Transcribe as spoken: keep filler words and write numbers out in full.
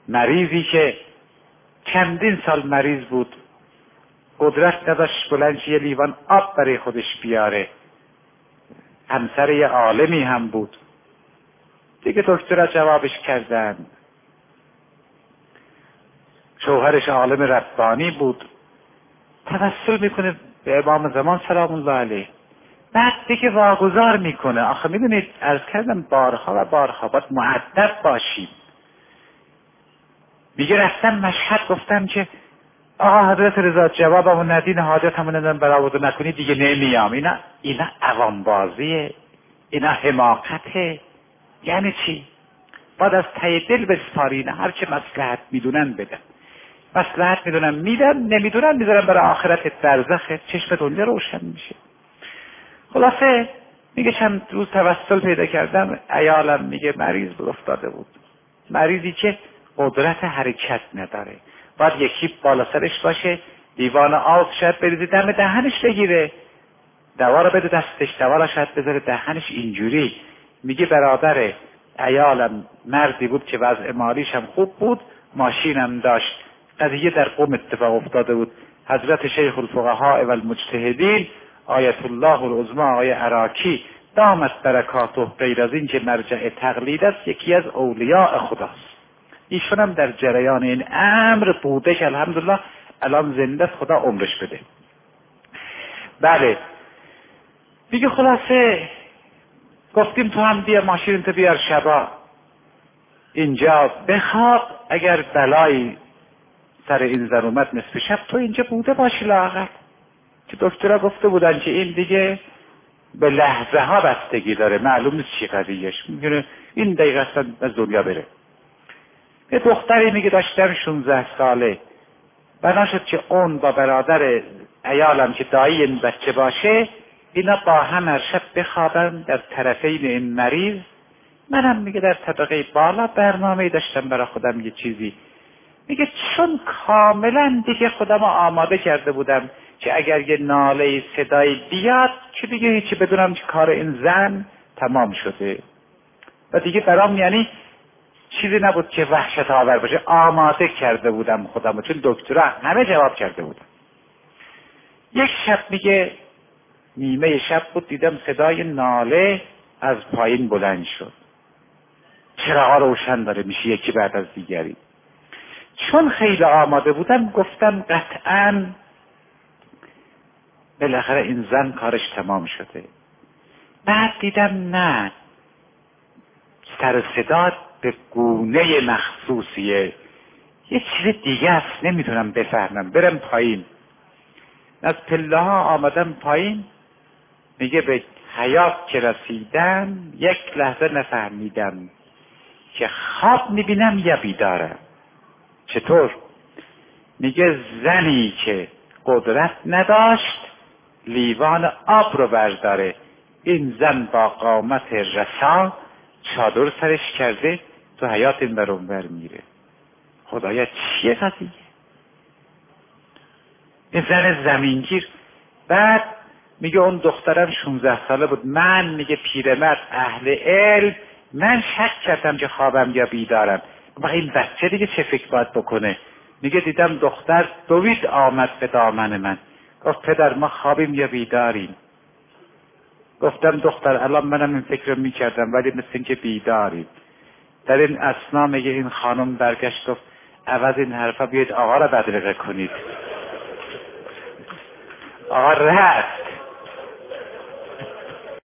مریضی که چندین سال مریض بود، قدرت نداشت بلند یه لیوان آب برای خودش بیاره، همسر یه عالمی هم بود. دیگه دکترها جوابش کردن، شوهرش عالم ربانی بود، توسل میکنه به امام زمان سلام الله علیه. بعد دیگه واگذار میکنه. آخه میدونید عرض کردم بارها و بارها باید مؤدب باشیم. میگه رفتم مشهد گفتم که آقا حضرت رضا جوابمو ندین، حاجتمو ندن برآورده نکنی دیگه نمیام. اینا اینا عوامبازیه، اینا حماقته. یعنی چی؟ باید از ته دل بسپارین، هر چه مصلحت میدونن بدن. مصلحت میدونن میدن، نمیدونن میذارن برای آخرت برزخه، چشم دنیا روشن میشه. خلاصه میگه چند روز توسل پیدا کردم، عیالم میگه مریض بود افتاده بود، مریضی که قدرت حرکت نداره، باید یکی بالا سرش باشه، لیوان آب شاید بریزه دم دهنش بگیره، دوا رو بده دستش، دوا رو شاید بذاره دهنش اینجوری. میگه برادر عیالم مردی بود که وضع مالیش هم خوب بود، ماشینم داشت، قضیه در قم اتفاق افتاده بود. حضرت شیخ الفقهاء و المجتهدین آیت الله العظمی آقای عراقی دامت برکاته، غیر از این که مرجع تقلید است یکی از اولیاء خداست، ایشون هم در جریان این امر بوده که الحمدلله الان زنده است، خدا عمرش بده. بله دیگه خلاصه گفتیم تو هم بیا ماشین تو بیار شبا اینجا بخواب، اگر بلایی سر این زن اومد نصف شب تو اینجا بوده باشی لااقل. که دکترها گفته بودن که این دیگه به لحظه ها بستگی داره، معلوم نیست چی قضیهش، میگه این دقیقه اصلا از دنیا بره. یه دختری میگه داشتم شانزده ساله، بنا شد که اون با برادر عیالم که دایی این بچه باشه، اینا با هم هر شب بخوابن در طرفین این مریض. منم میگه در طبقه بالا برنامه داشتم برای خودم یه چیزی، میگه چون کاملا دیگه خودم آماده کرده بودم که اگر یه ناله صدایی بیاد که دیگه هیچی بدونم که کار این زن تمام شده و دیگه برام یعنی چیزی نبود که وحشت آور باشه، آماده کرده بودم خودم، چون دکترها همه جواب کرده بودم. یک شب میگه نیمه شب بود، دیدم صدای ناله از پایین بلند شد، چراغا روشن داره میشه یکی بعد از دیگری. چون خیلی آماده بودم گفتم قطعاً بالاخره این زن کارش تمام شده. بعد دیدم نه، سر صدا به گونه مخصوصیه، یه چیز دیگه است، نمیتونم بفهمم. برم پایین، از پله ها آمدم پایین. میگه به حیاط که رسیدم یک لحظه نفهمیدم که خواب میبینم یا بیدارم. چطور؟ میگه زنی که قدرت نداشت لیوان آب رو برداره، این زن با قامت رسا چادر سرش کرده تو حیاط این بر اون بر میره. خدایا چیه قضیه؟ این زن زمینگیر. بعد میگه اون دخترم شانزده ساله بود، من میگه پیرمرد اهل علم، من شک کردم که خوابم یا بیدارم. و این بچه دیگه چه فکر باید بکنه؟ میگه دیدم دختر دوید آمد به دامن من، گفت پدر ما خوابیم یا بیداریم؟ گفتم دختر الان منم این فکر رو میکردم ولی مثل این که بیداریم. در این اثنا میگه این خانم برگشت گفت عوض این حرفا بیاید آقا را بدرقه کنید. آقا رفت.